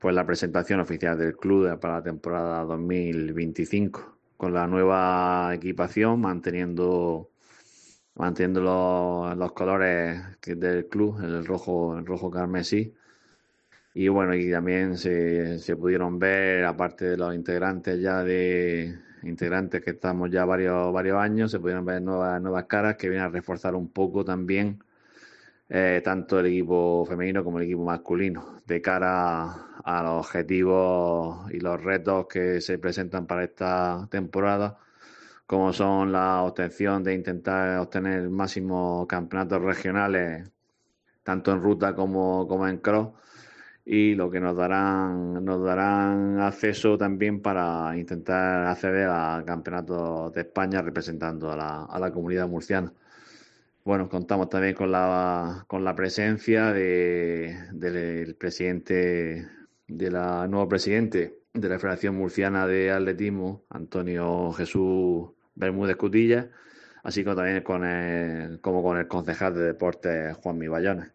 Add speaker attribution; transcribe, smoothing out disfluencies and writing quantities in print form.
Speaker 1: pues la presentación oficial del club para la temporada 2025, con la nueva equipación, manteniendo los colores del club, el rojo carmesí. Y bueno, y también se pudieron ver, aparte de los integrantes que estamos ya varios años, se pudieron ver nuevas caras que vienen a reforzar un poco también tanto el equipo femenino como el equipo masculino, de cara a los objetivos y los retos que se presentan para esta temporada, como son la obtención de intentar obtener máximos campeonatos regionales, tanto en ruta como en cross, y lo que nos darán acceso también para intentar acceder a campeonatos de España representando a la comunidad murciana. Bueno, contamos también con la presencia del presidente, nuevo presidente de la Federación Murciana de Atletismo, Antonio Jesús Bermúdez Cutilla, así como también con el concejal de deportes, Juan Miballones.